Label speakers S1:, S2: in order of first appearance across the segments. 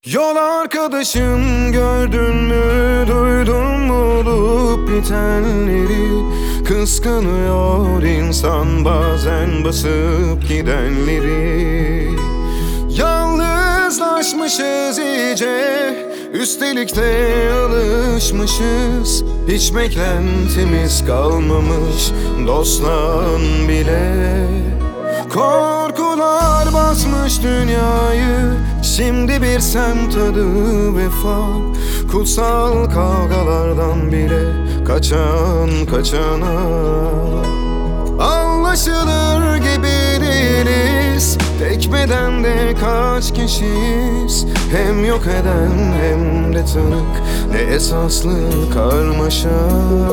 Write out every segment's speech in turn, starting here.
S1: Yol arkadaşım, gördün mü, duydun mu olup bitenleri? Kıskanıyor insan bazen basıp gidenleri. Yalnızlaşmışız iyice, üstelik de alışmışız. Hiç beklentimiz kalmamış dosttan bile. Korkular basmış dünyayı, şimdi bir semt adı vefa. Kutsal kavgalardan bile kaçan kaçana. Anlaşılır gibi değiliz, tek bedende kaç kişiyiz. Hem yok eden hem de tanık, ne esaslı karmaşa.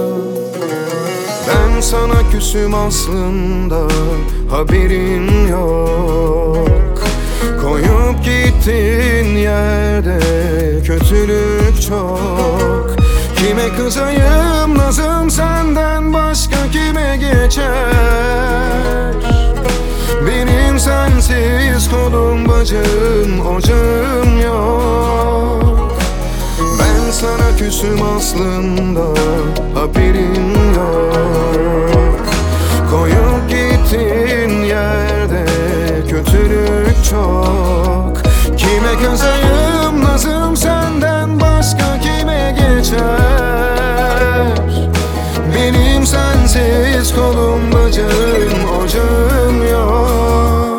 S1: Ben sana küsüm aslında, haberin yok. Koyup gittin yerde kötülük çok. Kime kızayım nazım senden başka kime geçer? Benim sensiz kolum bacım ocağım yok. Ben sana küsüm aslında, haberin yok. Koyup gittin yerde kötülük çok. Kime kızayım nazım senden başka kime geçer? Benim sensiz kolum bacım ocağım yok.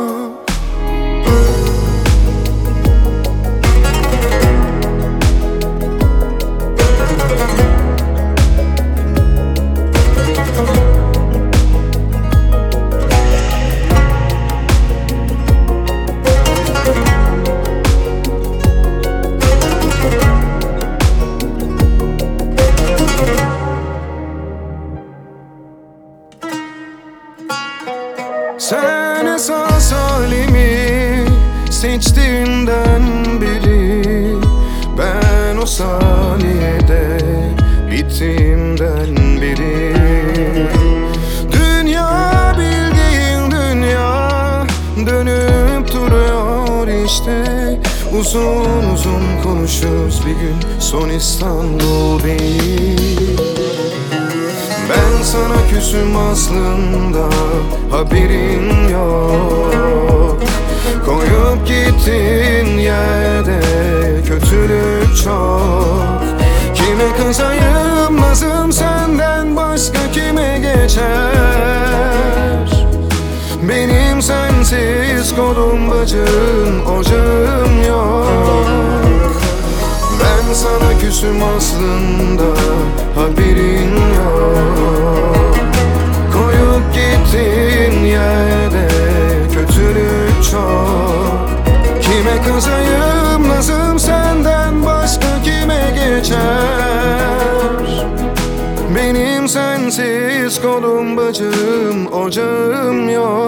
S1: Sen esas halimi seçtiğinden beri, ben o saniyede bittiğimden beri. Dünya bildiğin dünya dönüp duruyor işte. Uzun uzun konuşuruz bir gün, son İstanbul değil. Ben sana küsüm aslında, haberin yok. Koyup gittin yerde kötülük çok. Kime kızayım nazım senden başka kime geçer? Benim sensiz kolum bacım ocağım yok. Ben sana küsüm aslında, haberin yok. Koyup gittin yerde kötülük çok. Kime kızayım nazım senden başka kime geçer? Benim sensiz kolum bacım ocağım yok.